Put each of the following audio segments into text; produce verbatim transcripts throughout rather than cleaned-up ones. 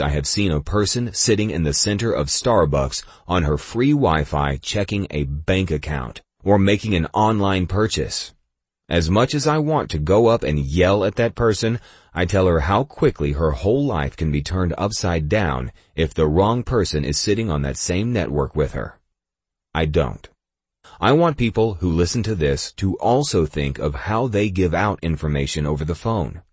I have seen a person sitting in the center of Starbucks on her free Wi-Fi checking a bank account or making an online purchase. As much as I want to go up and yell at that person, I tell her how quickly her whole life can be turned upside down if the wrong person is sitting on that same network with her. I don't. I want people who listen to this to also think of how they give out information over the phone.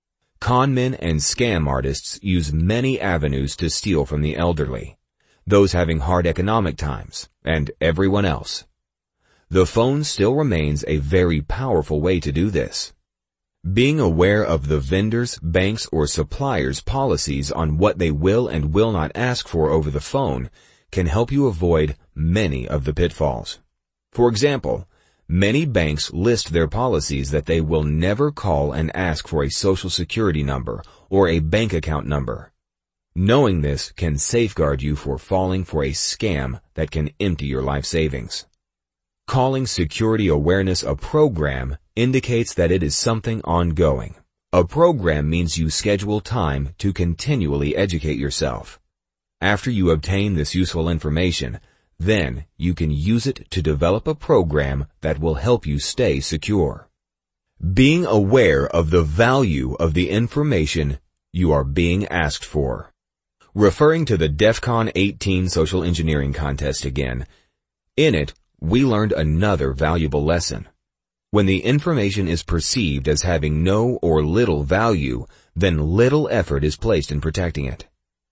Con men and scam artists use many avenues to steal from the elderly, those having hard economic times, and everyone else. The phone still remains a very powerful way to do this. Being aware of the vendors, banks, or suppliers' policies on what they will and will not ask for over the phone can help you avoid many of the pitfalls. For example, many banks list their policies that they will never call and ask for a social security number or a bank account number. Knowing this can safeguard you for falling for a scam that can empty your life savings. Calling security awareness a program indicates that it is something ongoing. A program means you schedule time to continually educate yourself. After you obtain this useful information, then you can use it to develop a program that will help you stay secure. Being aware of the value of the information you are being asked for. Referring to the DEF CON eighteen social engineering contest again, in it, we learned another valuable lesson. When the information is perceived as having no or little value, then little effort is placed in protecting it.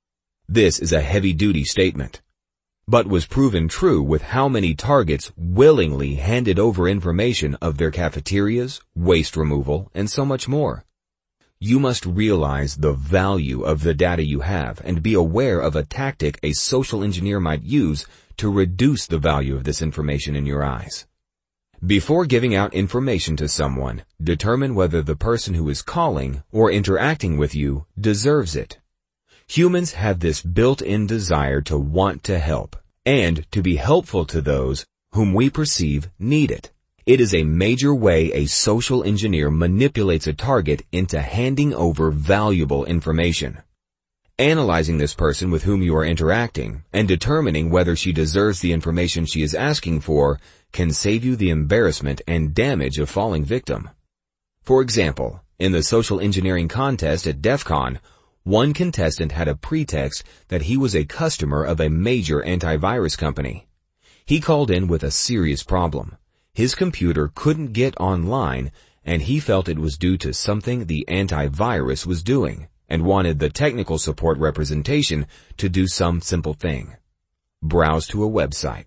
This is a heavy-duty statement, but was proven true with how many targets willingly handed over information of their cafeterias, waste removal, and so much more. You must realize the value of the data you have and be aware of a tactic a social engineer might use to reduce the value of this information in your eyes. Before giving out information to someone, determine whether the person who is calling or interacting with you deserves it. Humans have this built-in desire to want to help and to be helpful to those whom we perceive need it. It is a major way a social engineer manipulates a target into handing over valuable information. Analyzing this person with whom you are interacting and determining whether she deserves the information she is asking for can save you the embarrassment and damage of falling victim. For example, in the social engineering contest at DEF CON, one contestant had a pretext that he was a customer of a major antivirus company. He called in with a serious problem. His computer couldn't get online, and he felt it was due to something the antivirus was doing, and wanted the technical support representation to do some simple thing. Browse to a website.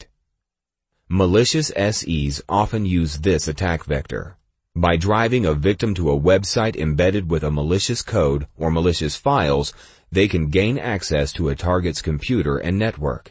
Malicious S Es often use this attack vector. By driving a victim to a website embedded with a malicious code or malicious files, they can gain access to a target's computer and network.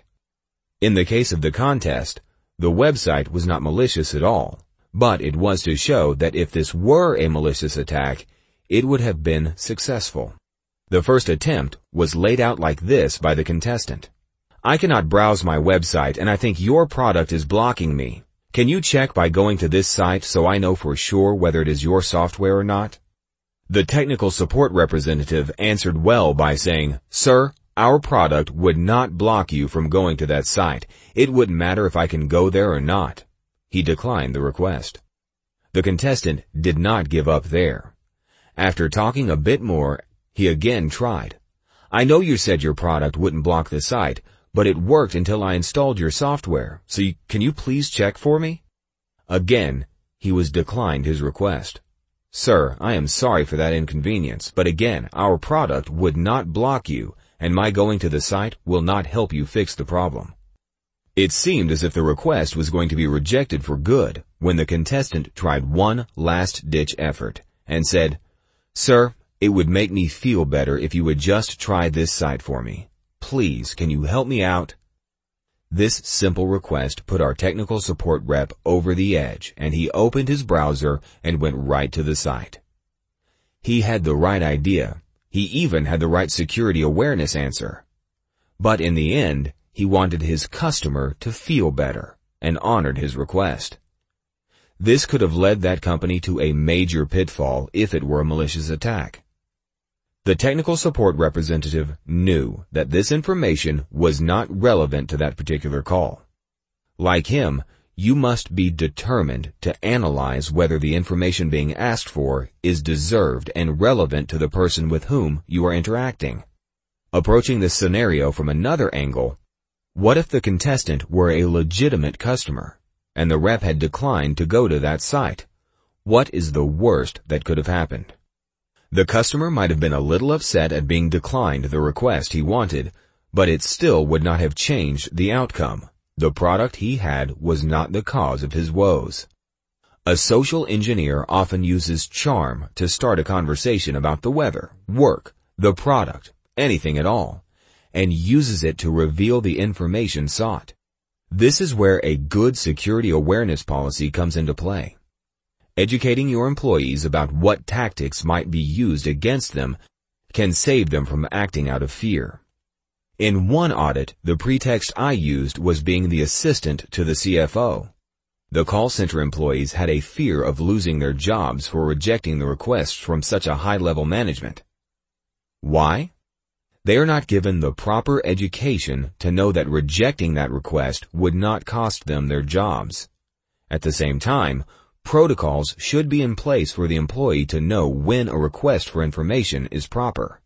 In the case of the contest, the website was not malicious at all, but it was to show that if this were a malicious attack, it would have been successful. The first attempt was laid out like this by the contestant. I cannot browse my website and I think your product is blocking me. Can you check by going to this site so I know for sure whether it is your software or not? The technical support representative answered well by saying, Sir, our product would not block you from going to that site. It wouldn't matter if I can go there or not. He declined the request. The contestant did not give up there. After talking a bit more, he again tried. I know you said your product wouldn't block the site, but it worked until I installed your software, so you, can you please check for me? Again, he was declined his request. Sir, I am sorry for that inconvenience, but again, our product would not block you, and my going to the site will not help you fix the problem. It seemed as if the request was going to be rejected for good when the contestant tried one last-ditch effort and said, Sir, it would make me feel better if you would just try this site for me. Please, can you help me out? This simple request put our technical support rep over the edge, and he opened his browser and went right to the site. He had the right idea. He even had the right security awareness answer. But in the end, he wanted his customer to feel better and honored his request. This could have led that company to a major pitfall if it were a malicious attack. The technical support representative knew that this information was not relevant to that particular call. Like him, you must be determined to analyze whether the information being asked for is deserved and relevant to the person with whom you are interacting. Approaching this scenario from another angle, what if the contestant were a legitimate customer, and the rep had declined to go to that site? What is the worst that could have happened? The customer might have been a little upset at being declined the request he wanted, but it still would not have changed the outcome. The product he had was not the cause of his woes. A social engineer often uses charm to start a conversation about the weather, work, the product, anything at all, and uses it to reveal the information sought. This is where a good security awareness policy comes into play. Educating your employees about what tactics might be used against them can save them from acting out of fear. In one audit, the pretext I used was being the assistant to the C F O. The call center employees had a fear of losing their jobs for rejecting the requests from such a high-level management. Why? They are not given the proper education to know that rejecting that request would not cost them their jobs. At the same time, protocols should be in place for the employee to know when a request for information is proper.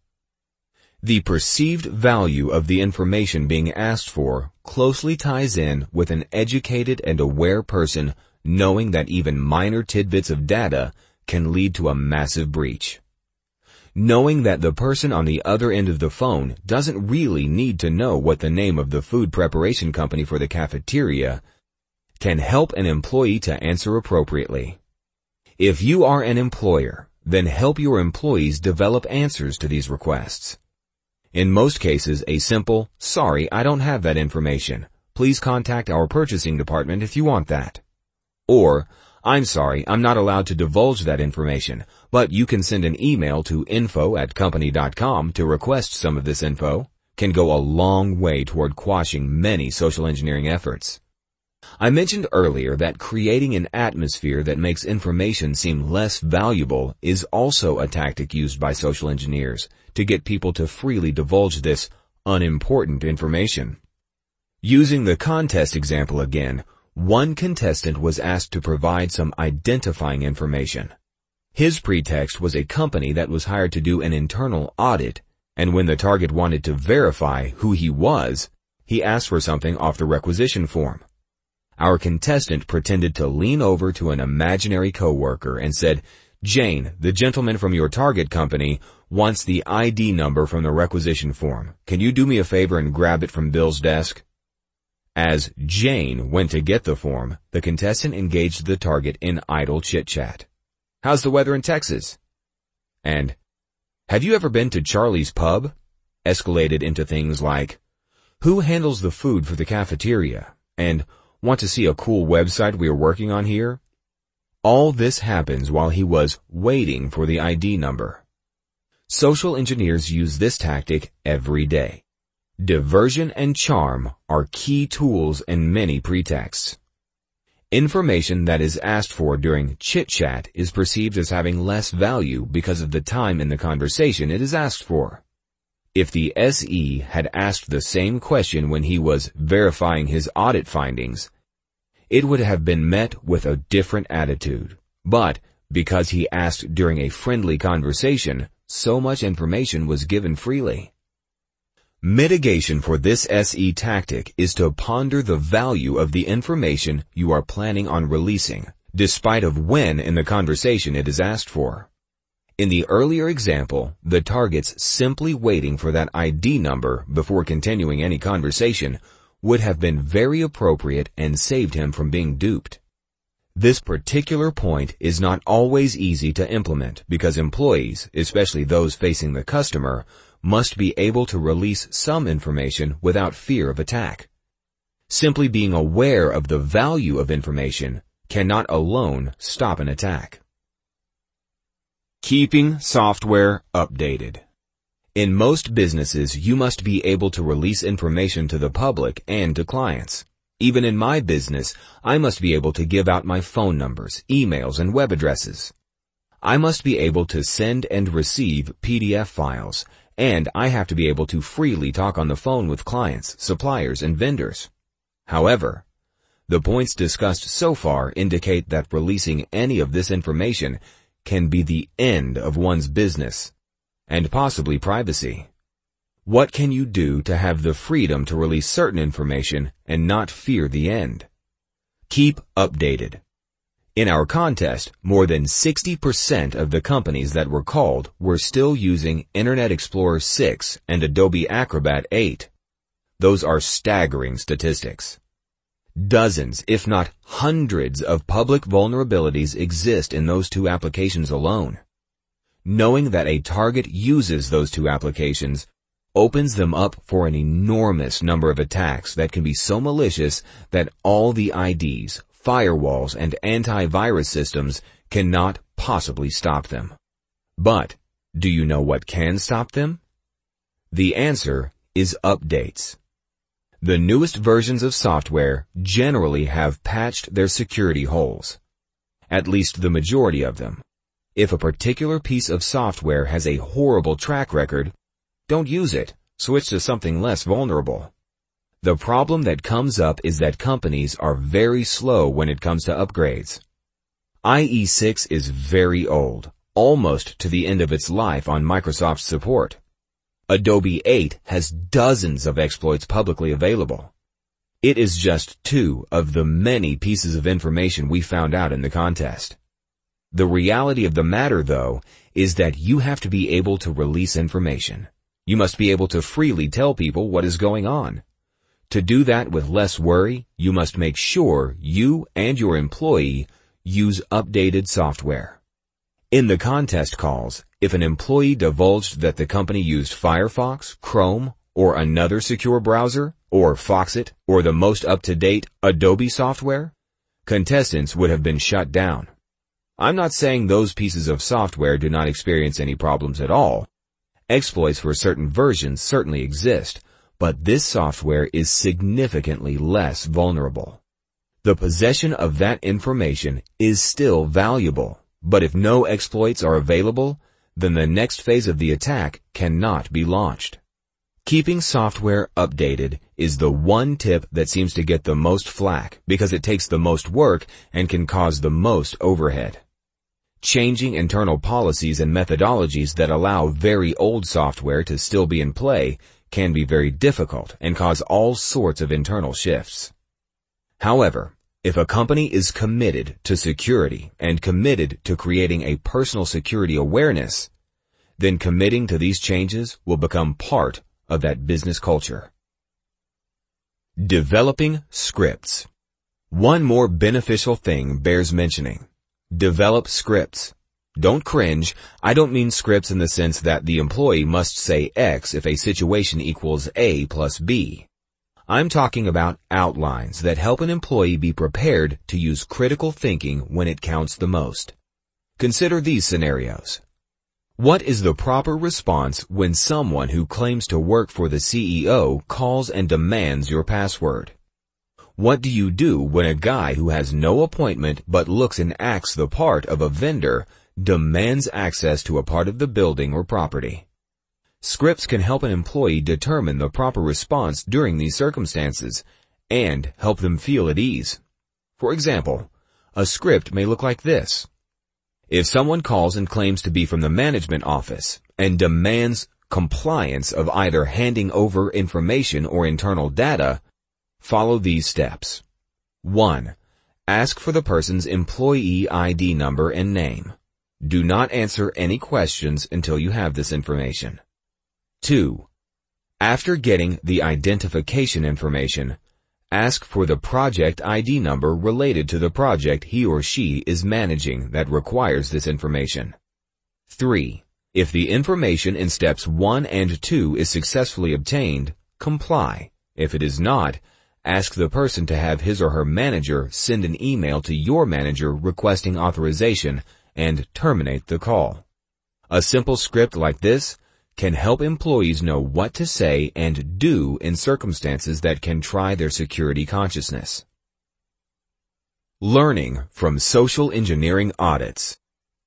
The perceived value of the information being asked for closely ties in with an educated and aware person knowing that even minor tidbits of data can lead to a massive breach. Knowing that the person on the other end of the phone doesn't really need to know what the name of the food preparation company for the cafeteria can help an employee to answer appropriately. If you are an employer, then help your employees develop answers to these requests. In most cases, a simple, "Sorry, I don't have that information. Please contact our purchasing department if you want that." Or, "I'm sorry, I'm not allowed to divulge that information, but you can send an email to info at company dot com to request some of this info," can go a long way toward quashing many social engineering efforts. I mentioned earlier that creating an atmosphere that makes information seem less valuable is also a tactic used by social engineers to get people to freely divulge this unimportant information. Using the contest example again, one contestant was asked to provide some identifying information. His pretext was a company that was hired to do an internal audit, and when the target wanted to verify who he was, he asked for something off the requisition form. Our contestant pretended to lean over to an imaginary coworker and said, "Jane, the gentleman from your target company wants the I D number from the requisition form. Can you do me a favor and grab it from Bill's desk?" As Jane went to get the form, the contestant engaged the target in idle chit-chat. "How's the weather in Texas?" And, "Have you ever been to Charlie's Pub?" escalated into things like, "Who handles the food for the cafeteria?" and "Want to see a cool website we are working on here?" All this happens while he was waiting for the I D number. Social engineers use this tactic every day. Diversion and charm are key tools in many pretexts. Information that is asked for during chit-chat is perceived as having less value because of the time in the conversation it is asked for. If the S E had asked the same question when he was verifying his audit findings, it would have been met with a different attitude. But because he asked during a friendly conversation, so much information was given freely. Mitigation for this S E tactic is to ponder the value of the information you are planning on releasing, despite of when in the conversation it is asked for. In the earlier example, the target's simply waiting for that I D number before continuing any conversation would have been very appropriate and saved him from being duped. This particular point is not always easy to implement because employees, especially those facing the customer, must be able to release some information without fear of attack. Simply being aware of the value of information cannot alone stop an attack. Keeping software updated. In most businesses, you must be able to release information to the public and to clients. Even in my business, I must be able to give out my phone numbers, emails, and web addresses. I must be able to send and receive P D F files, and I have to be able to freely talk on the phone with clients, suppliers, and vendors. However, the points discussed so far indicate that releasing any of this information can be the end of one's business, and possibly privacy. What can you do to have the freedom to release certain information and not fear the end? Keep updated. In our contest, more than sixty percent of the companies that were called were still using Internet Explorer six and Adobe Acrobat eight. Those are staggering statistics. Dozens, if not hundreds, of public vulnerabilities exist in those two applications alone. Knowing that a target uses those two applications opens them up for an enormous number of attacks that can be so malicious that all the I Ds, firewalls, and antivirus systems cannot possibly stop them. But, do you know what can stop them? The answer is updates. The newest versions of software generally have patched their security holes. At least the majority of them. If a particular piece of software has a horrible track record, don't use it. Switch to something less vulnerable. The problem that comes up is that companies are very slow when it comes to upgrades. I E six is very old, almost to the end of its life on Microsoft support. Adobe eight has dozens of exploits publicly available. It is just two of the many pieces of information we found out in the contest. The reality of the matter, though, is that you have to be able to release information. You must be able to freely tell people what is going on. To do that with less worry, you must make sure you and your employee use updated software. In the contest calls, if an employee divulged that the company used Firefox, Chrome, or another secure browser, or Foxit, or the most up-to-date Adobe software, contestants would have been shut down. I'm not saying those pieces of software do not experience any problems at all. Exploits for certain versions certainly exist, but this software is significantly less vulnerable. The possession of that information is still valuable, but if no exploits are available, then the next phase of the attack cannot be launched. Keeping software updated is the one tip that seems to get the most flack because it takes the most work and can cause the most overhead. Changing internal policies and methodologies that allow very old software to still be in play can be very difficult and cause all sorts of internal shifts. However, if a company is committed to security and committed to creating a personal security awareness, then committing to these changes will become part of that business culture. Developing scripts. One more beneficial thing bears mentioning. Develop scripts. Don't cringe. I don't mean scripts in the sense that the employee must say X if a situation equals A plus B. I'm talking about outlines that help an employee be prepared to use critical thinking when it counts the most. Consider these scenarios. What is the proper response when someone who claims to work for the C E O calls and demands your password? What do you do when a guy who has no appointment but looks and acts the part of a vendor demands access to a part of the building or property? Scripts can help an employee determine the proper response during these circumstances and help them feel at ease. For example, a script may look like this. If someone calls and claims to be from the management office and demands compliance of either handing over information or internal data, follow these steps. one. Ask for the person's employee I D number and name. Do not answer any questions until you have this information. two. After getting the identification information, ask for the project I D number related to the project he or she is managing that requires this information. three. If the information in steps one and two is successfully obtained, comply. If it is not, ask the person to have his or her manager send an email to your manager requesting authorization and terminate the call. A simple script like this can help employees know what to say and do in circumstances that can try their security consciousness. Learning from social engineering audits.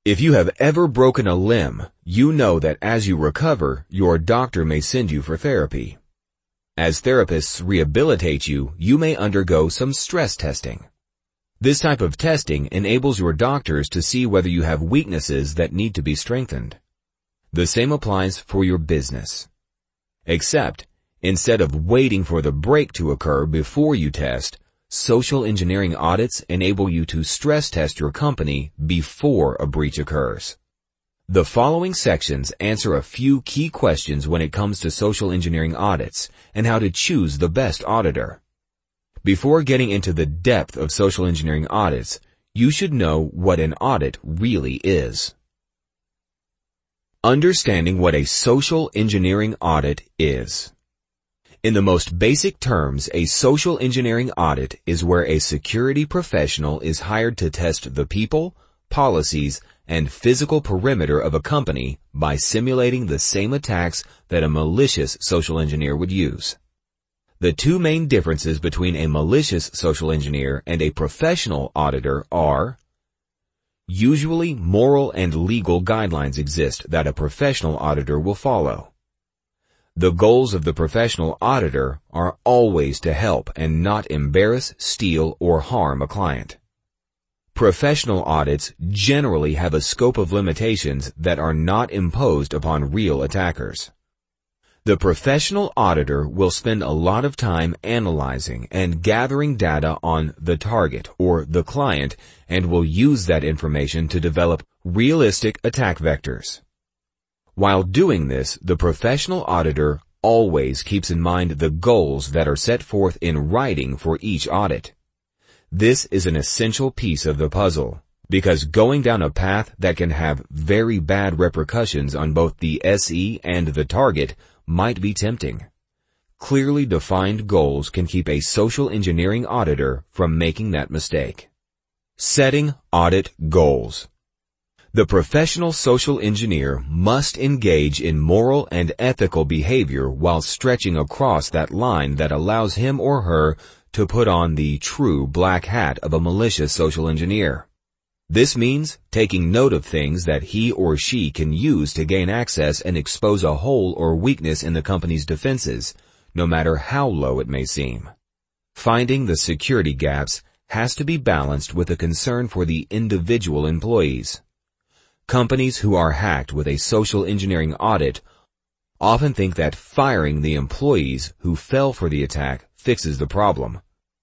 If you have ever broken a limb, you know that as you recover, your doctor may send you for therapy. As therapists rehabilitate you, you may undergo some stress testing. This type of testing enables your doctors to see whether you have weaknesses that need to be strengthened. The same applies for your business. Except, instead of waiting for the break to occur before you test, social engineering audits enable you to stress test your company before a breach occurs. The following sections answer a few key questions when it comes to social engineering audits and how to choose the best auditor. Before getting into the depth of social engineering audits, you should know what an audit really is. Understanding what a social engineering audit is. In the most basic terms, a social engineering audit is where a security professional is hired to test the people, policies, and physical perimeter of a company by simulating the same attacks that a malicious social engineer would use. The two main differences between a malicious social engineer and a professional auditor are: usually moral and legal guidelines exist that a professional auditor will follow. The goals of the professional auditor are always to help and not embarrass, steal, or harm a client. Professional audits generally have a scope of limitations that are not imposed upon real attackers. The professional auditor will spend a lot of time analyzing and gathering data on the target or the client and will use that information to develop realistic attack vectors. While doing this, the professional auditor always keeps in mind the goals that are set forth in writing for each audit. This is an essential piece of the puzzle, because going down a path that can have very bad repercussions on both the S E and the target might be tempting. Clearly defined goals can keep a social engineering auditor from making that mistake. Setting audit goals. The professional social engineer must engage in moral and ethical behavior while stretching across that line that allows him or her to put on the true black hat of a malicious social engineer. This means taking note of things that he or she can use to gain access and expose a hole or weakness in the company's defenses, no matter how low it may seem. Finding the security gaps has to be balanced with a concern for the individual employees. Companies who are hacked with a social engineering audit often think that firing the employees who fell for the attack fixes the problem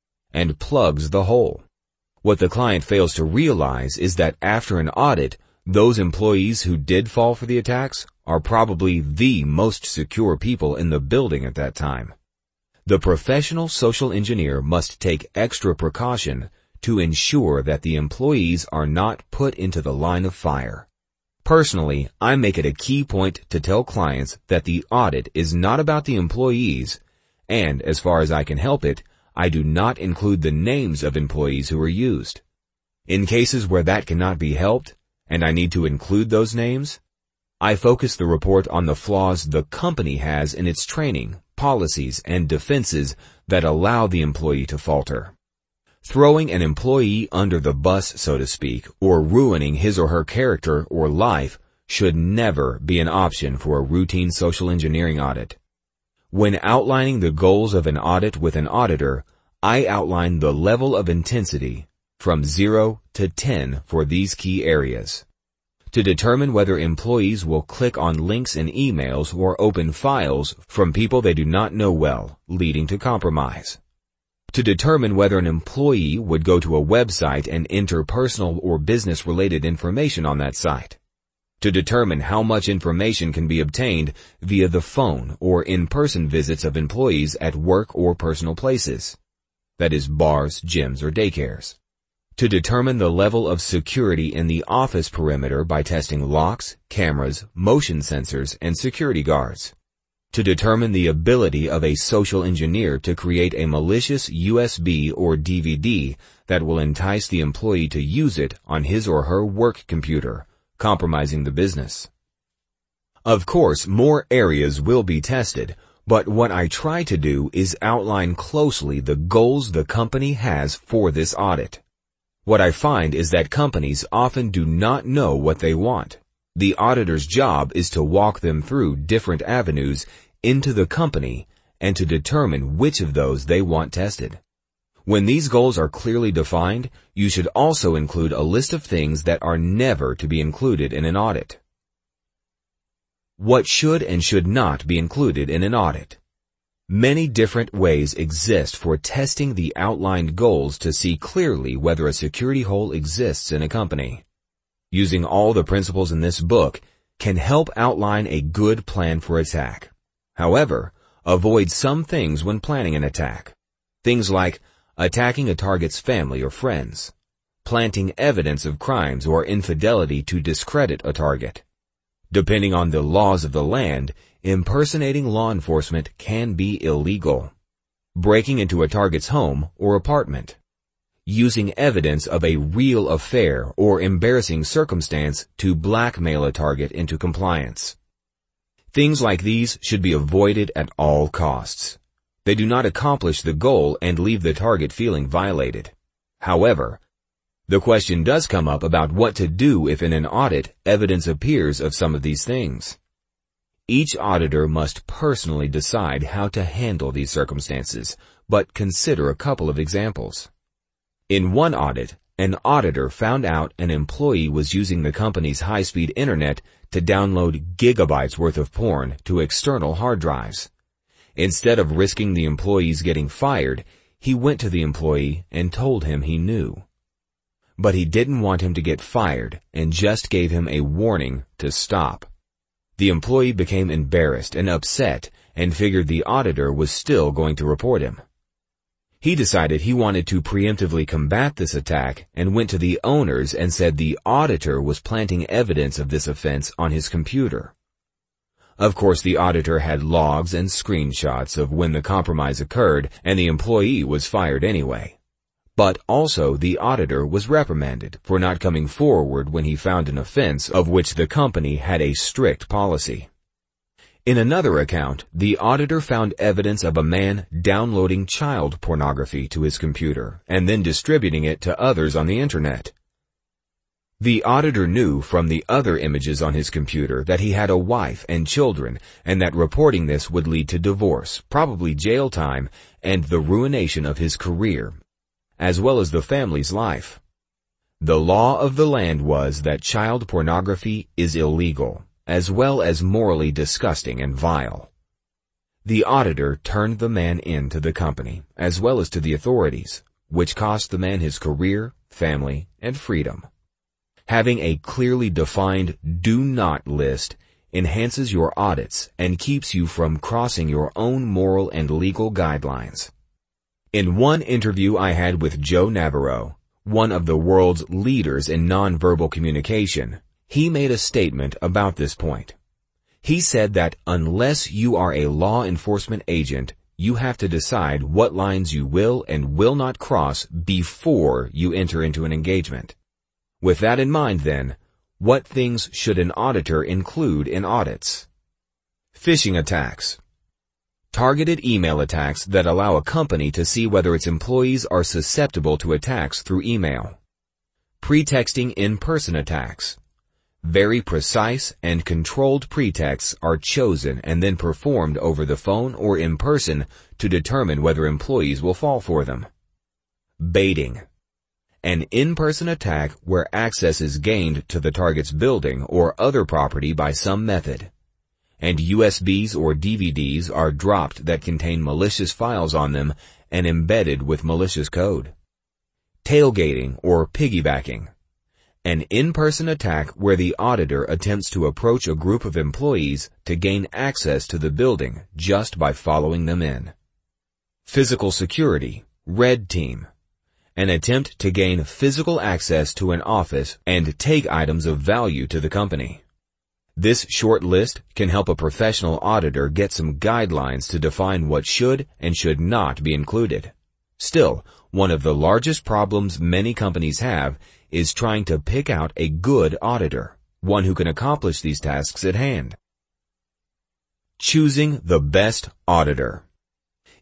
and plugs the hole. What the client fails to realize is that after an audit, those employees who did fall for the attacks are probably the most secure people in the building at that time. The professional social engineer must take extra precaution to ensure that the employees are not put into the line of fire. Personally, I make it a key point to tell clients that the audit is not about the employees, and as far as I can help it, I do not include the names of employees who are used. In cases where that cannot be helped, and I need to include those names, I focus the report on the flaws the company has in its training, policies, and defenses that allow the employee to falter. Throwing an employee under the bus, so to speak, or ruining his or her character or life should never be an option for a routine social engineering audit. When outlining the goals of an audit with an auditor, I outline the level of intensity from zero to ten for these key areas. To determine whether employees will click on links in emails or open files from people they do not know well, leading to compromise. To determine whether an employee would go to a website and enter personal or business-related information on that site. To determine how much information can be obtained via the phone or in-person visits of employees at work or personal places. That is, bars, gyms, or daycares. To determine the level of security in the office perimeter by testing locks, cameras, motion sensors, and security guards. To determine the ability of a social engineer to create a malicious U S B or D V D that will entice the employee to use it on his or her work computer, compromising the business. Of course, more areas will be tested, but what I try to do is outline closely the goals the company has for this audit. What I find is that companies often do not know what they want. The auditor's job is to walk them through different avenues into the company and to determine which of those they want tested. When these goals are clearly defined, you should also include a list of things that are never to be included in an audit. What should and should not be included in an audit? Many different ways exist for testing the outlined goals to see clearly whether a security hole exists in a company. Using all the principles in this book can help outline a good plan for attack. However, avoid some things when planning an attack. Things like attacking a target's family or friends, planting evidence of crimes or infidelity to discredit a target. Depending on the laws of the land, impersonating law enforcement can be illegal. Breaking into a target's home or apartment. Using evidence of a real affair or embarrassing circumstance to blackmail a target into compliance. Things like these should be avoided at all costs. They do not accomplish the goal and leave the target feeling violated. However, the question does come up about what to do if in an audit evidence appears of some of these things. Each auditor must personally decide how to handle these circumstances, but consider a couple of examples. In one audit, an auditor found out an employee was using the company's high-speed internet to download gigabytes worth of porn to external hard drives. Instead of risking the employees getting fired, he went to the employee and told him he knew. But he didn't want him to get fired and just gave him a warning to stop. The employee became embarrassed and upset and figured the auditor was still going to report him. He decided he wanted to preemptively combat this attack and went to the owners and said the auditor was planting evidence of this offense on his computer. Of course, the auditor had logs and screenshots of when the compromise occurred, and the employee was fired anyway. But also, the auditor was reprimanded for not coming forward when he found an offense of which the company had a strict policy. In another account, the auditor found evidence of a man downloading child pornography to his computer and then distributing it to others on the internet. The auditor knew from the other images on his computer that he had a wife and children, and that reporting this would lead to divorce, probably jail time, and the ruination of his career, as well as the family's life. The law of the land was that child pornography is illegal, as well as morally disgusting and vile. The auditor turned the man in to the company, as well as to the authorities, which cost the man his career, family, and freedom. Having a clearly defined do not list enhances your audits and keeps you from crossing your own moral and legal guidelines. In one interview I had with Joe Navarro, one of the world's leaders in nonverbal communication, he made a statement about this point. He said that unless you are a law enforcement agent, you have to decide what lines you will and will not cross before you enter into an engagement. With that in mind, then, what things should an auditor include in audits? Phishing attacks. Targeted email attacks that allow a company to see whether its employees are susceptible to attacks through email. Pretexting in-person attacks. Very precise and controlled pretexts are chosen and then performed over the phone or in person to determine whether employees will fall for them. Baiting. An in-person attack where access is gained to the target's building or other property by some method, and U S Bs or D V Ds are dropped that contain malicious files on them and embedded with malicious code. Tailgating or piggybacking. An in-person attack where the auditor attempts to approach a group of employees to gain access to the building just by following them in. Physical security, red team. An attempt to gain physical access to an office and take items of value to the company. This short list can help a professional auditor get some guidelines to define what should and should not be included. Still, one of the largest problems many companies have is trying to pick out a good auditor, one who can accomplish these tasks at hand. Choosing the best auditor.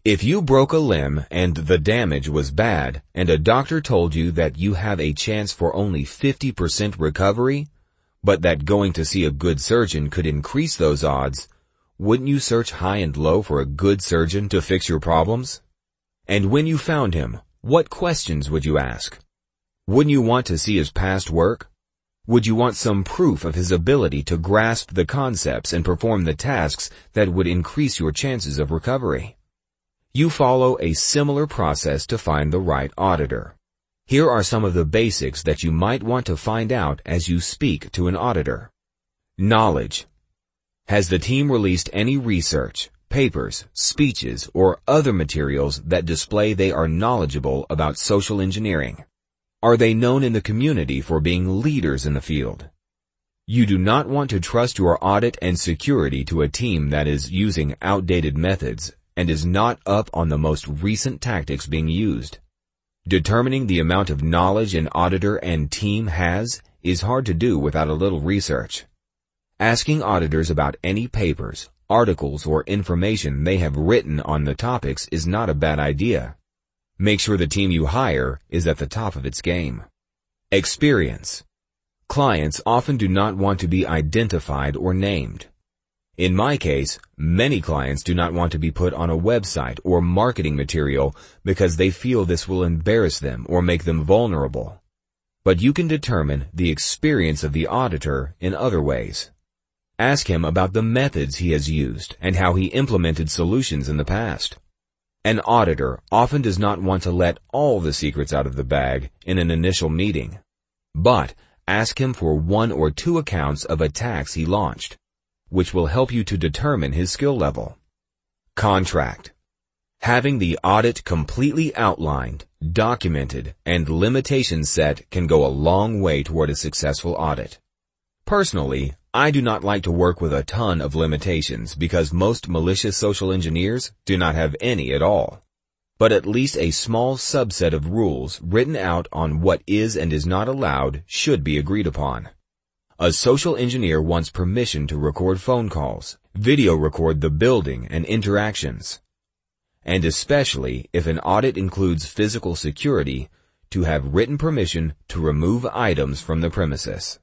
If you broke a limb and the damage was bad, and a doctor told you that you have a chance for only fifty percent recovery, but that going to see a good surgeon could increase those odds, wouldn't you search high and low for a good surgeon to fix your problems? And when you found him, what questions would you ask? Wouldn't you want to see his past work? Would you want some proof of his ability to grasp the concepts and perform the tasks that would increase your chances of recovery? You follow a similar process to find the right auditor. Here are some of the basics that you might want to find out as you speak to an auditor. Knowledge. Has the team released any research, papers, speeches, or other materials that display they are knowledgeable about social engineering? Are they known in the community for being leaders in the field? You do not want to trust your audit and security to a team that is using outdated methods and is not up on the most recent tactics being used. Determining the amount of knowledge an auditor and team has is hard to do without a little research. Asking auditors about any papers, articles, or information they have written on the topics is not a bad idea. Make sure the team you hire is at the top of its game. Experience. Clients often do not want to be identified or named. In my case, many clients do not want to be put on a website or marketing material because they feel this will embarrass them or make them vulnerable. But you can determine the experience of the auditor in other ways. Ask him about the methods he has used and how he implemented solutions in the past. An auditor often does not want to let all the secrets out of the bag in an initial meeting, but ask him for one or two accounts of attacks he launched, which will help you to determine his skill level. Contract. Having the audit completely outlined, documented, and limitations set can go a long way toward a successful audit. Personally, I do not like to work with a ton of limitations because most malicious social engineers do not have any at all. But at least a small subset of rules written out on what is and is not allowed should be agreed upon. A social engineer wants permission to record phone calls, video record the building and interactions, and especially if an audit includes physical security, to have written permission to remove items from the premises.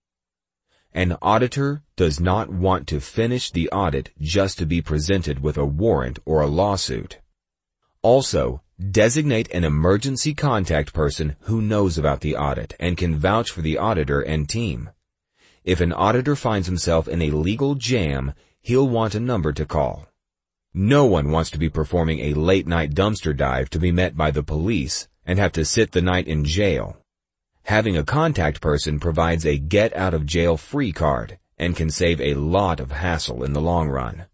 An auditor does not want to finish the audit just to be presented with a warrant or a lawsuit. Also, designate an emergency contact person who knows about the audit and can vouch for the auditor and team. If an auditor finds himself in a legal jam, he'll want a number to call. No one wants to be performing a late-night dumpster dive to be met by the police and have to sit the night in jail. Having a contact person provides a get-out-of-jail-free card and can save a lot of hassle in the long run.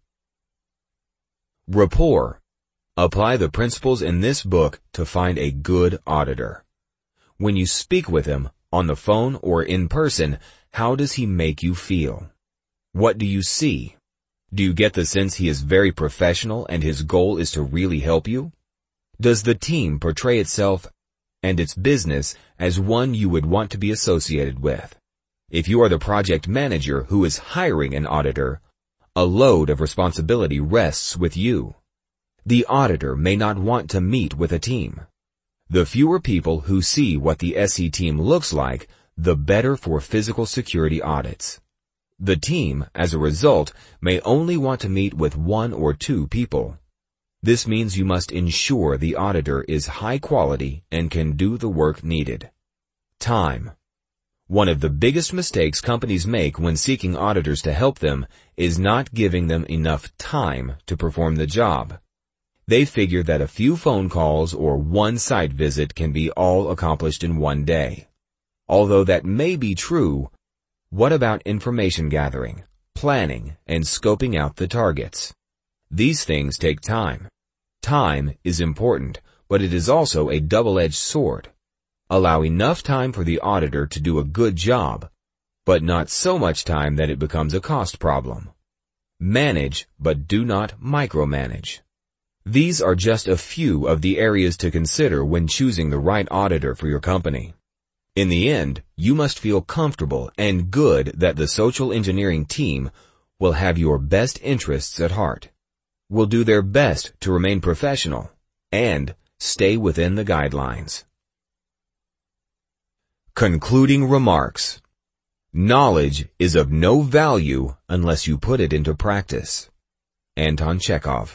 Rapport. Apply the principles in this book to find a good auditor. When you speak with him, on the phone or in person, how does he make you feel? What do you see? Do you get the sense he is very professional and his goal is to really help you? Does the team portray itself and its business as one you would want to be associated with? If you are the project manager who is hiring an auditor, a load of responsibility rests with you. The auditor may not want to meet with a team. The fewer people who see what the S E team looks like, the better for physical security audits. The team, as a result, may only want to meet with one or two people. This means you must ensure the auditor is high quality and can do the work needed. Time. One of the biggest mistakes companies make when seeking auditors to help them is not giving them enough time to perform the job. They figure that a few phone calls or one site visit can be all accomplished in one day. Although that may be true, what about information gathering, planning, and scoping out the targets? These things take time. Time is important, but it is also a double-edged sword. Allow enough time for the auditor to do a good job, but not so much time that it becomes a cost problem. Manage, but do not micromanage. These are just a few of the areas to consider when choosing the right auditor for your company. In the end, you must feel comfortable and good that the social engineering team will have your best interests at heart. will do their best to remain professional and stay within the guidelines. Concluding remarks. Knowledge is of no value unless you put it into practice. Anton Chekhov.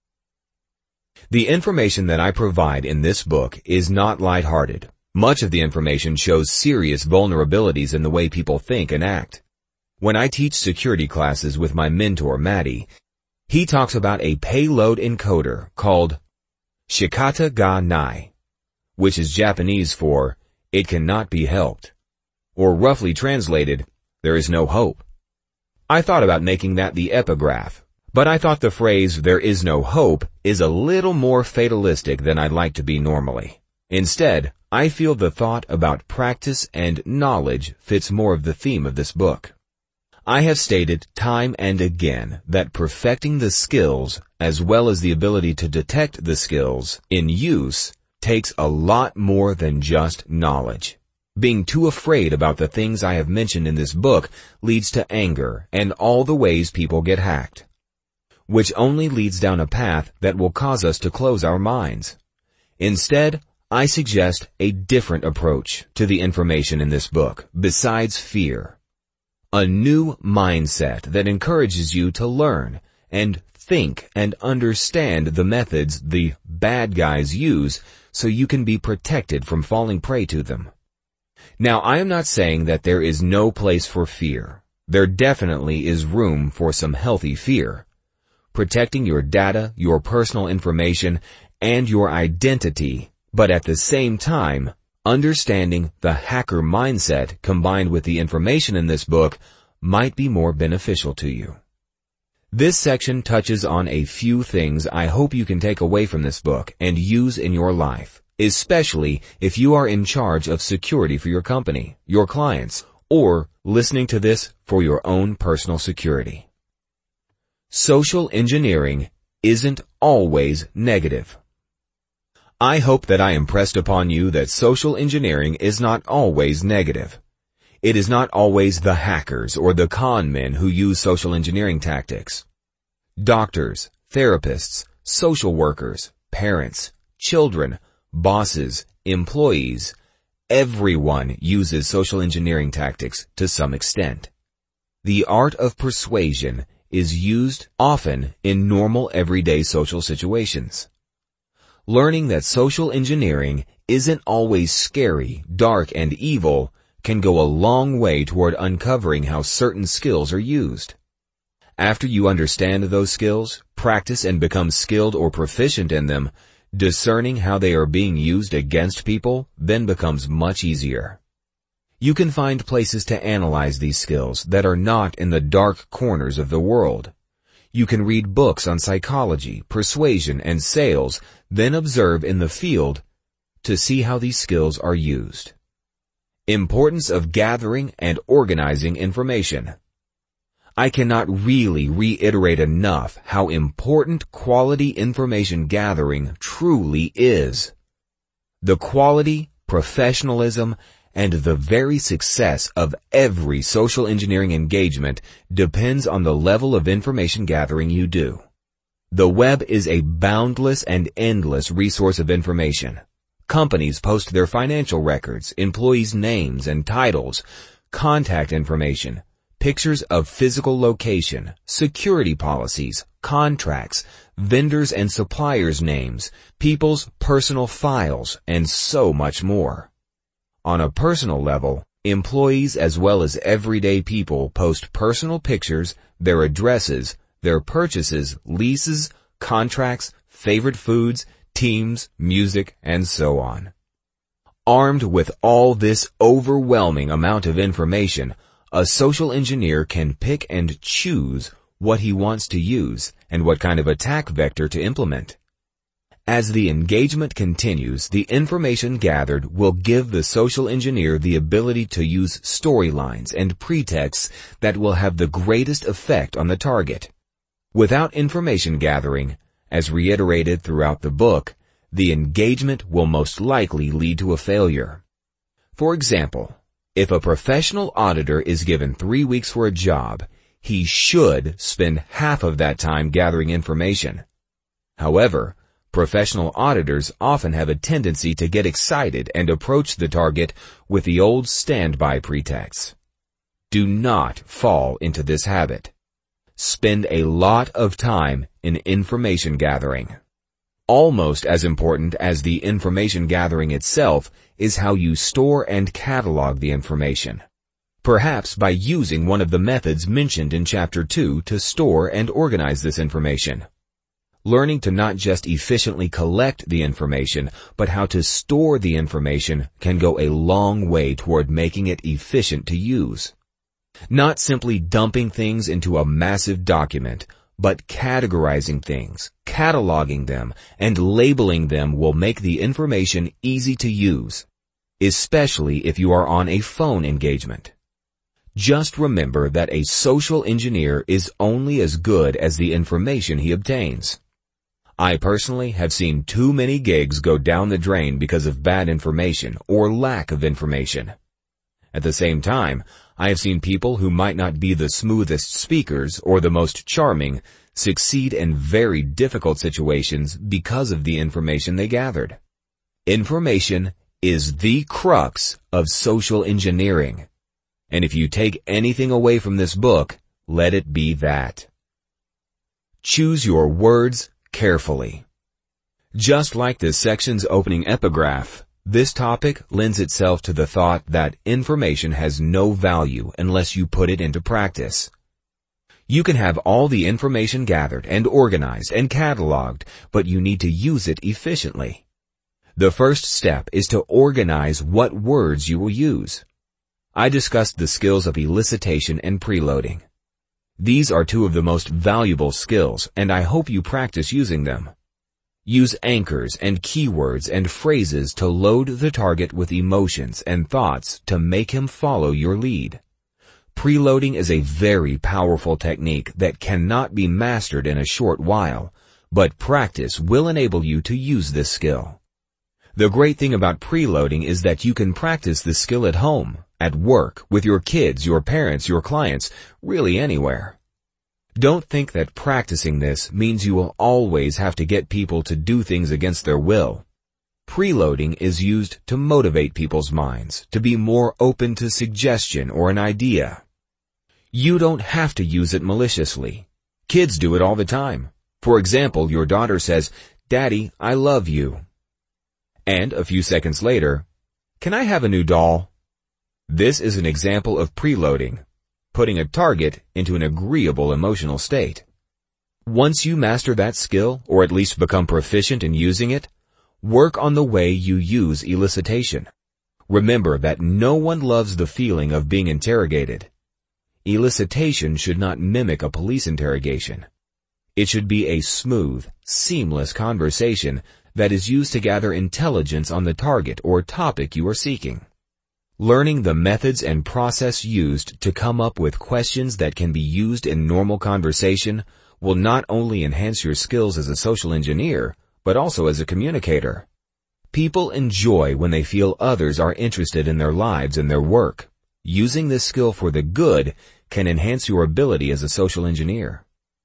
The information that I provide in this book is not lighthearted. Much of the information shows serious vulnerabilities in the way people think and act. When I teach security classes with my mentor, Maddie, he talks about a payload encoder called Shikata ga nai, which is Japanese for, it cannot be helped. Or roughly translated, there is no hope. I thought about making that the epigraph, but I thought the phrase, there is no hope, is a little more fatalistic than I'd like to be normally. Instead, I feel the thought about practice and knowledge fits more of the theme of this book. I have stated time and again that perfecting the skills, as well as the ability to detect the skills in use, takes a lot more than just knowledge. Being too afraid about the things I have mentioned in this book leads to anger and all the ways people get hacked, which only leads down a path that will cause us to close our minds. Instead, I suggest a different approach to the information in this book besides fear. A new mindset that encourages you to learn and think and understand the methods the bad guys use so you can be protected from falling prey to them. Now, I am not saying that there is no place for fear. There definitely is room for some healthy fear. Protecting your data, your personal information, and your identity, but at the same time, understanding the hacker mindset combined with the information in this book might be more beneficial to you. This section touches on a few things I hope you can take away from this book and use in your life, especially if you are in charge of security for your company, your clients, or listening to this for your own personal security. Social engineering isn't always negative. I hope that I impressed upon you that social engineering is not always negative. It is not always the hackers or the con men who use social engineering tactics. Doctors, therapists, social workers, parents, children, bosses, employees, everyone uses social engineering tactics to some extent. The art of persuasion is used often in normal everyday social situations. Learning that social engineering isn't always scary, dark, and evil can go a long way toward uncovering how certain skills are used. After you understand those skills, practice and become skilled or proficient in them, discerning how they are being used against people then becomes much easier. You can find places to analyze these skills that are not in the dark corners of the world. You can read books on psychology, persuasion, and sales, then observe in the field to see how these skills are used. Importance of gathering and organizing information. I cannot really reiterate enough how important quality information gathering truly is. The quality, professionalism, and the very success of every social engineering engagement depends on the level of information gathering you do. The web is a boundless and endless resource of information. Companies post their financial records, employees' names and titles, contact information, pictures of physical location, security policies, contracts, vendors and suppliers' names, people's personal files, and so much more. On a personal level, employees as well as everyday people post personal pictures, their addresses, their purchases, leases, contracts, favorite foods, teams, music, and so on. Armed with all this overwhelming amount of information, a social engineer can pick and choose what he wants to use and what kind of attack vector to implement. As the engagement continues, the information gathered will give the social engineer the ability to use storylines and pretexts that will have the greatest effect on the target. Without information gathering, as reiterated throughout the book, the engagement will most likely lead to a failure. For example, if a professional auditor is given three weeks for a job, he should spend half of that time gathering information. However, professional auditors often have a tendency to get excited and approach the target with the old standby pretexts. Do not fall into this habit. Spend a lot of time in information gathering. Almost as important as the information gathering itself is how you store and catalog the information. Perhaps by using one of the methods mentioned in Chapter two to store and organize this information. Learning to not just efficiently collect the information, but how to store the information can go a long way toward making it efficient to use. Not simply dumping things into a massive document, but categorizing things, cataloging them, and labeling them will make the information easy to use, especially if you are on a phone engagement. Just remember that a social engineer is only as good as the information he obtains. I personally have seen too many gigs go down the drain because of bad information or lack of information. At the same time, I have seen people who might not be the smoothest speakers or the most charming succeed in very difficult situations because of the information they gathered. Information is the crux of social engineering. And if you take anything away from this book, let it be that. Choose your words carefully. Just like this section's opening epigraph, this topic lends itself to the thought that information has no value unless you put it into practice. You can have all the information gathered and organized and cataloged, but you need to use it efficiently. The first step is to organize what words you will use. I discussed the skills of elicitation and preloading. These are two of the most valuable skills, and I hope you practice using them. Use anchors and keywords and phrases to load the target with emotions and thoughts to make him follow your lead. Preloading is a very powerful technique that cannot be mastered in a short while, but practice will enable you to use this skill. The great thing about preloading is that you can practice this skill at home, at work, with your kids, your parents, your clients, really anywhere. Don't think that practicing this means you will always have to get people to do things against their will. Preloading is used to motivate people's minds, to be more open to suggestion or an idea. You don't have to use it maliciously. Kids do it all the time. For example, your daughter says, "Daddy, I love you." And a few seconds later, "Can I have a new doll?" This is an example of preloading, putting a target into an agreeable emotional state. Once you master that skill, or at least become proficient in using it, work on the way you use elicitation. Remember that no one loves the feeling of being interrogated. Elicitation should not mimic a police interrogation. It should be a smooth, seamless conversation that is used to gather intelligence on the target or topic you are seeking. Learning the methods and process used to come up with questions that can be used in normal conversation will not only enhance your skills as a social engineer, but also as a communicator. People enjoy when they feel others are interested in their lives and their work. Using this skill for the good can enhance your ability as a social engineer.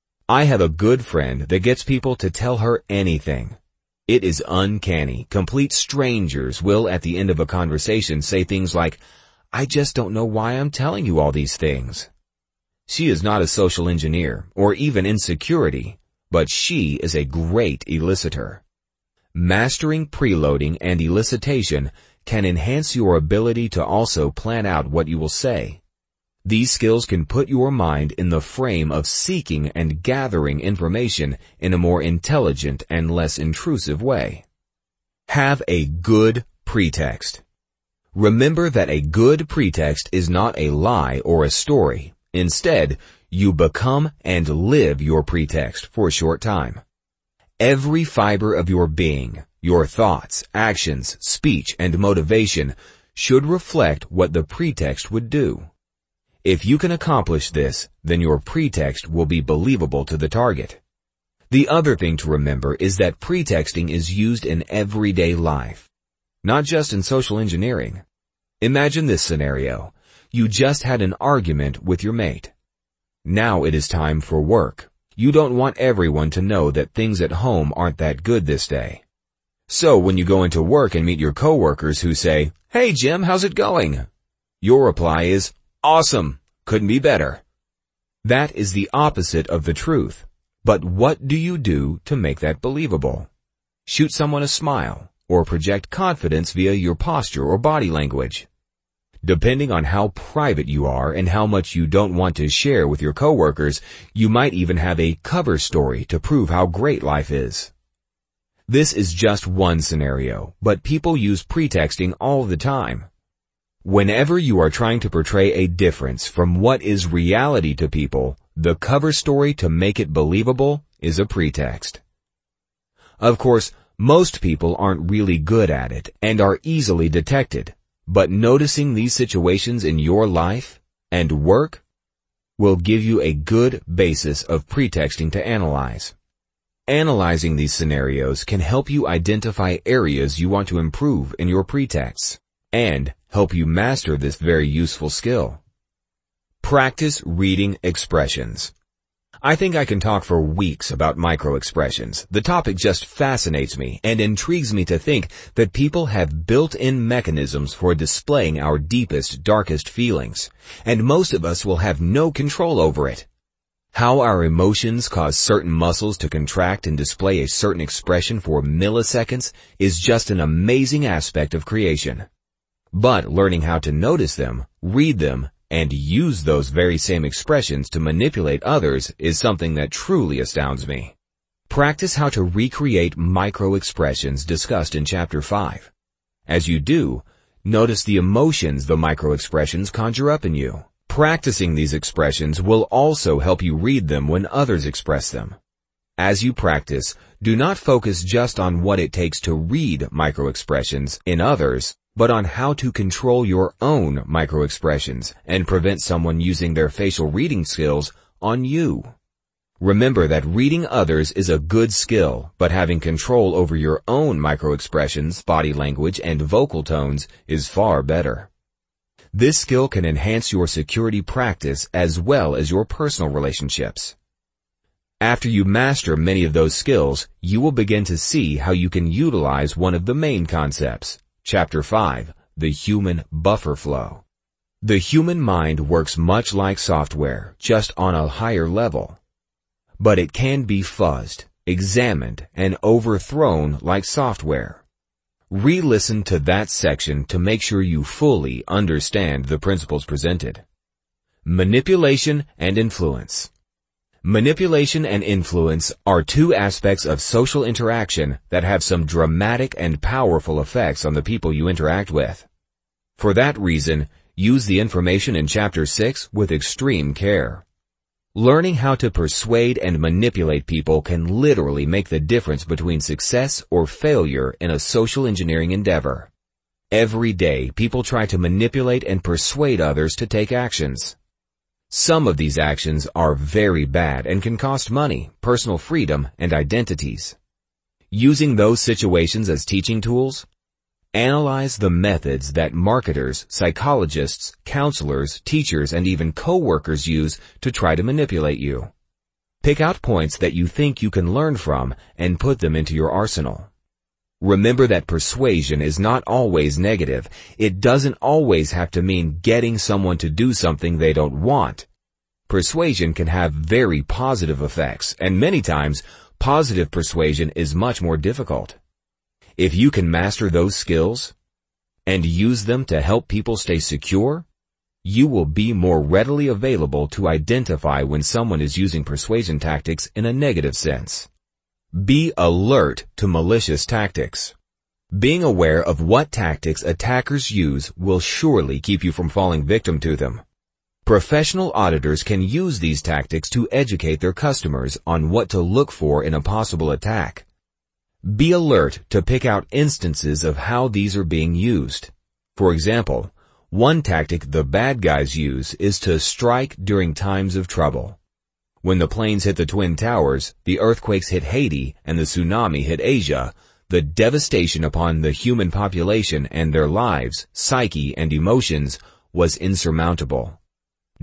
I have a good friend that gets people to tell her anything. It is uncanny. Complete strangers will, at the end of a conversation, say things like, "I just don't know why I'm telling you all these things." She is not a social engineer, or even in security, but she is a great elicitor. Mastering preloading and elicitation can enhance your ability to also plan out what you will say. These skills can put your mind in the frame of seeking and gathering information in a more intelligent and less intrusive way. Have a good pretext. Remember that a good pretext is not a lie or a story. Instead, you become and live your pretext for a short time. Every fiber of your being, your thoughts, actions, speech, and motivation should reflect what the pretext would do. If you can accomplish this, then your pretext will be believable to the target. The other thing to remember is that pretexting is used in everyday life, not just in social engineering. Imagine this scenario. You just had an argument with your mate. Now it is time for work. You don't want everyone to know that things at home aren't that good this day. So when you go into work and meet your coworkers who say, "Hey Jim, how's it going?" your reply is, "Awesome, couldn't be better." That is the opposite of the truth. But what do you do to make that believable? Shoot someone a smile, or project confidence via your posture or body language. Depending on how private you are and how much you don't want to share with your coworkers, you might even have a cover story to prove how great life is. This is just one scenario, but people use pretexting all the time. Whenever you are trying to portray a difference from what is reality to people, the cover story to make it believable is a pretext. Of course, most people aren't really good at it and are easily detected, but noticing these situations in your life and work will give you a good basis of pretexting to analyze. Analyzing these scenarios can help you identify areas you want to improve in your pretexts and help you master this very useful skill. Practice reading expressions. I think I can talk for weeks about microexpressions. The topic just fascinates me and intrigues me to think that people have built-in mechanisms for displaying our deepest, darkest feelings, and most of us will have no control over it. How our emotions cause certain muscles to contract and display a certain expression for milliseconds is just an amazing aspect of creation. But learning how to notice them, read them, and use those very same expressions to manipulate others is something that truly astounds me. Practice how to recreate micro-expressions discussed in Chapter five. As you do, notice the emotions the micro-expressions conjure up in you. Practicing these expressions will also help you read them when others express them. As you practice, do not focus just on what it takes to read micro-expressions in others, but on how to control your own microexpressions and prevent someone using their facial reading skills on you. Remember that reading others is a good skill, but having control over your own microexpressions, body language, and vocal tones is far better. This skill can enhance your security practice as well as your personal relationships. After you master many of those skills, you will begin to see how you can utilize one of the main concepts. Chapter five, the human buffer flow. The human mind works much like software, just on a higher level. But it can be fuzzed, examined, and overthrown like software. Re-listen to that section to make sure you fully understand the principles presented. Manipulation and influence. Manipulation and influence are two aspects of social interaction that have some dramatic and powerful effects on the people you interact with. For that reason, use the information in Chapter six with extreme care. Learning how to persuade and manipulate people can literally make the difference between success or failure in a social engineering endeavor. Every day, people try to manipulate and persuade others to take actions. Some of these actions are very bad and can cost money, personal freedom, and identities. Using those situations as teaching tools, analyze the methods that marketers, psychologists, counselors, teachers, and even coworkers use to try to manipulate you. Pick out points that you think you can learn from and put them into your arsenal. Remember that persuasion is not always negative. It doesn't always have to mean getting someone to do something they don't want. Persuasion can have very positive effects, and many times, positive persuasion is much more difficult. If you can master those skills and use them to help people stay secure, you will be more readily available to identify when someone is using persuasion tactics in a negative sense. Be alert to malicious tactics. Being aware of what tactics attackers use will surely keep you from falling victim to them. Professional auditors can use these tactics to educate their customers on what to look for in a possible attack. Be alert to pick out instances of how these are being used. For example, one tactic the bad guys use is to strike during times of trouble. When the planes hit the Twin Towers, the earthquakes hit Haiti, and the tsunami hit Asia, the devastation upon the human population and their lives, psyche, and emotions was insurmountable.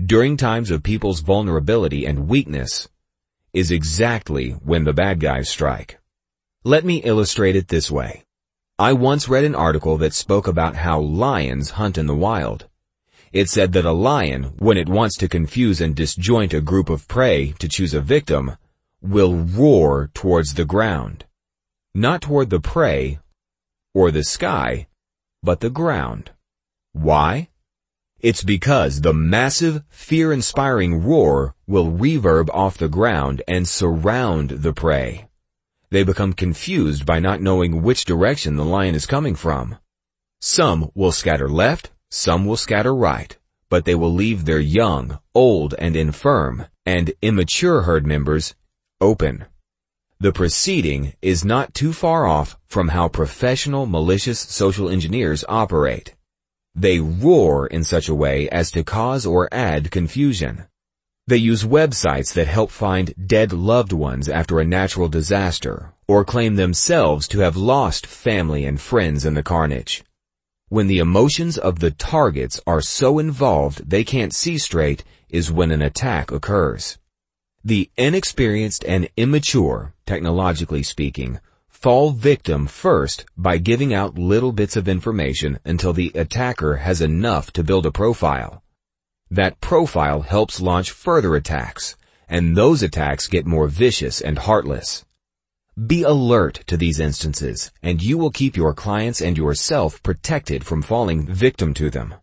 during times of people's vulnerability and weakness, is exactly when the bad guys strike. Let me illustrate it this way. I once read an article that spoke about how lions hunt in the wild. It said that a lion, when it wants to confuse and disjoint a group of prey to choose a victim, will roar towards the ground. Not toward the prey or the sky, but the ground. Why? It's because the massive, fear-inspiring roar will reverb off the ground and surround the prey. They become confused by not knowing which direction the lion is coming from. Some will scatter left, some will scatter right, but they will leave their young, old, and infirm, and immature herd members open. The proceeding is not too far off from how professional malicious social engineers operate. They roar in such a way as to cause or add confusion. They use websites that help find dead loved ones after a natural disaster, or claim themselves to have lost family and friends in the carnage. When the emotions of the targets are so involved they can't see straight is when an attack occurs. The inexperienced and immature, technologically speaking, fall victim first by giving out little bits of information until the attacker has enough to build a profile. That profile helps launch further attacks, and those attacks get more vicious and heartless. Be alert to these instances, and you will keep your clients and yourself protected from falling victim to them.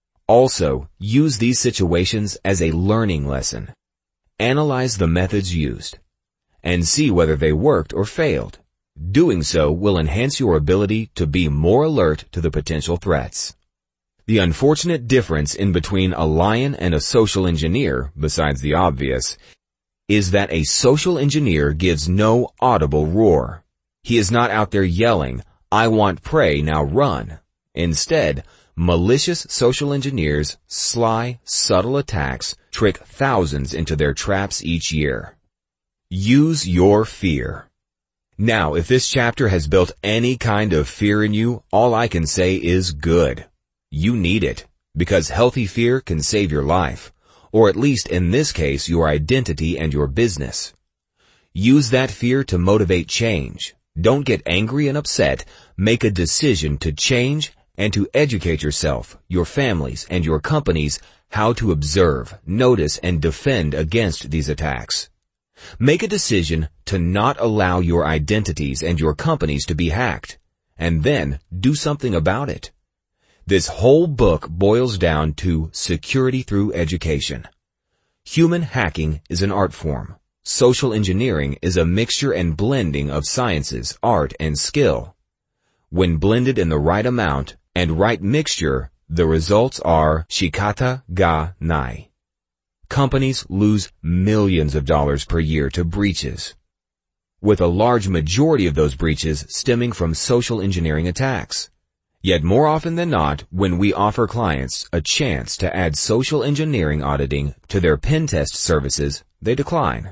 Also, use these situations as a learning lesson. Analyze the methods used, and see whether they worked or failed. Doing so will enhance your ability to be more alert to the potential threats. The unfortunate difference in between a lion and a social engineer, besides the obvious, is that a social engineer gives no audible roar. He is not out there yelling, "I want prey, now run." Instead, malicious social engineers' sly, subtle attacks trick thousands into their traps each year. Use your fear. Now, if this chapter has built any kind of fear in you, all I can say is good. You need it, because healthy fear can save your life, or at least in this case, your identity and your business. Use that fear to motivate change. Don't get angry and upset. Make a decision to change and to educate yourself, your families, and your companies how to observe, notice, and defend against these attacks. Make a decision to not allow your identities and your companies to be hacked, and then do something about it. This whole book boils down to security through education. Human hacking is an art form. Social engineering is a mixture and blending of sciences, art, and skill. When blended in the right amount and right mixture, the results are shikata ga nai. Companies lose millions of dollars per year to breaches, with a large majority of those breaches stemming from social engineering attacks. Yet more often than not, when we offer clients a chance to add social engineering auditing to their pen test services, they decline.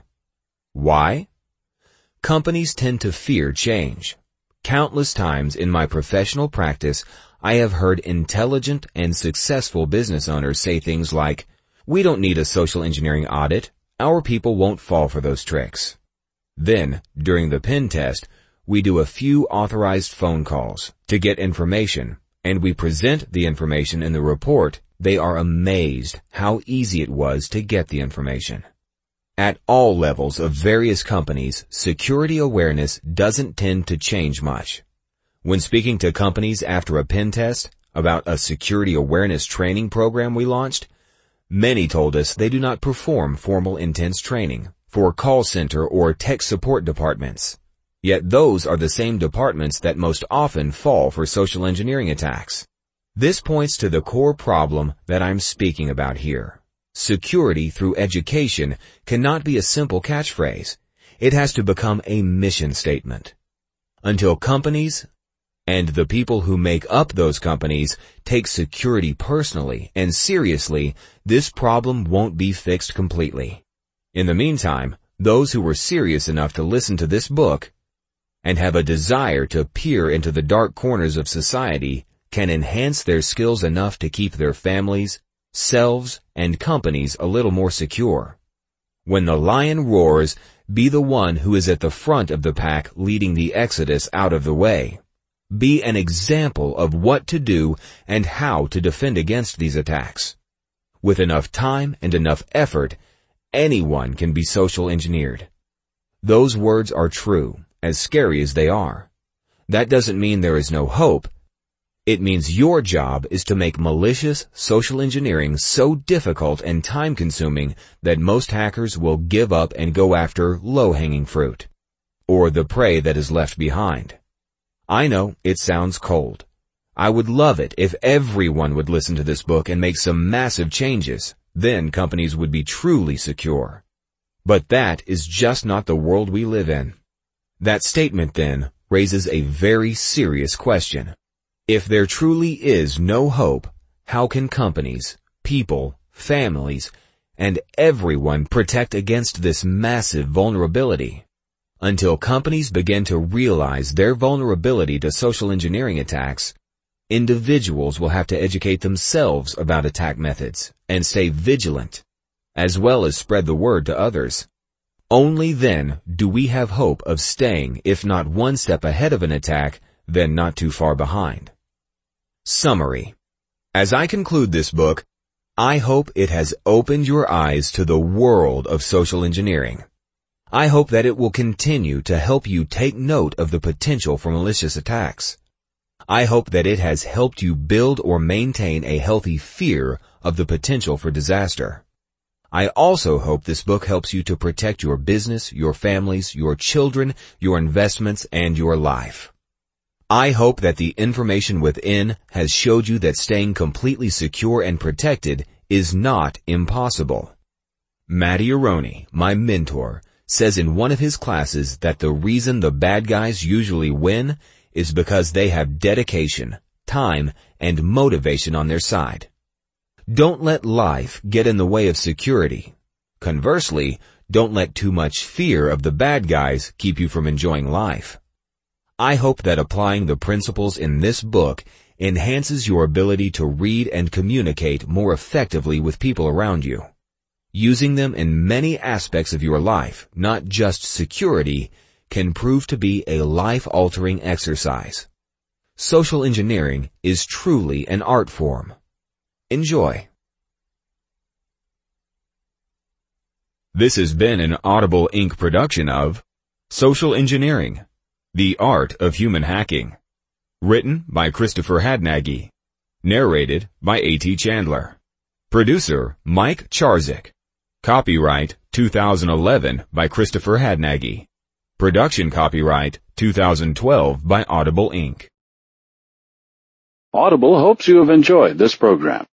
Why? Companies tend to fear change. Countless times in my professional practice, I have heard intelligent and successful business owners say things like, "We don't need a social engineering audit. Our people won't fall for those tricks." Then, during the pen test, we do a few authorized phone calls to get information, and we present the information in the report. They are amazed how easy it was to get the information. At all levels of various companies, security awareness doesn't tend to change much. When speaking to companies after a pen test about a security awareness training program we launched, many told us they do not perform formal intense training for call center or tech support departments. Yet those are the same departments that most often fall for social engineering attacks. This points to the core problem that I'm speaking about here. Security through education cannot be a simple catchphrase. It has to become a mission statement. Until companies and the people who make up those companies take security personally and seriously, this problem won't be fixed completely. In the meantime, those who were serious enough to listen to this book and have a desire to peer into the dark corners of society can enhance their skills enough to keep their families selves, and companies a little more secure. When the lion roars, be the one who is at the front of the pack leading the exodus out of the way. Be an example of what to do and how to defend against these attacks. With enough time and enough effort, anyone can be social engineered. Those words are true, as scary as they are. That doesn't mean there is no hope. It means your job is to make malicious social engineering so difficult and time-consuming that most hackers will give up and go after low-hanging fruit, or the prey that is left behind. I know it sounds cold. I would love it if everyone would listen to this book and make some massive changes. Then companies would be truly secure. But that is just not the world we live in. That statement, then, raises a very serious question. If there truly is no hope, how can companies, people, families, and everyone protect against this massive vulnerability? Until companies begin to realize their vulnerability to social engineering attacks, individuals will have to educate themselves about attack methods and stay vigilant, as well as spread the word to others. Only then do we have hope of staying, if not one step ahead of an attack, then not too far behind. Summary. As I conclude this book, I hope it has opened your eyes to the world of social engineering. I hope that it will continue to help you take note of the potential for malicious attacks. I hope that it has helped you build or maintain a healthy fear of the potential for disaster. I also hope this book helps you to protect your business, your families, your children, your investments, and your life. I hope that the information within has showed you that staying completely secure and protected is not impossible. Matty Aroni, my mentor, says in one of his classes that the reason the bad guys usually win is because they have dedication, time, and motivation on their side. Don't let life get in the way of security. Conversely, don't let too much fear of the bad guys keep you from enjoying life. I hope that applying the principles in this book enhances your ability to read and communicate more effectively with people around you. Using them in many aspects of your life, not just security, can prove to be a life-altering exercise. Social engineering is truly an art form. Enjoy. This has been an Audible Incorporated production of Social Engineering, The Art of Human Hacking. Written by Christopher Hadnagy. Narrated by A T Chandler. Producer Mike Charzik. Copyright two thousand eleven by Christopher Hadnagy. Production copyright two thousand twelve by Audible Incorporated. Audible hopes you have enjoyed this program.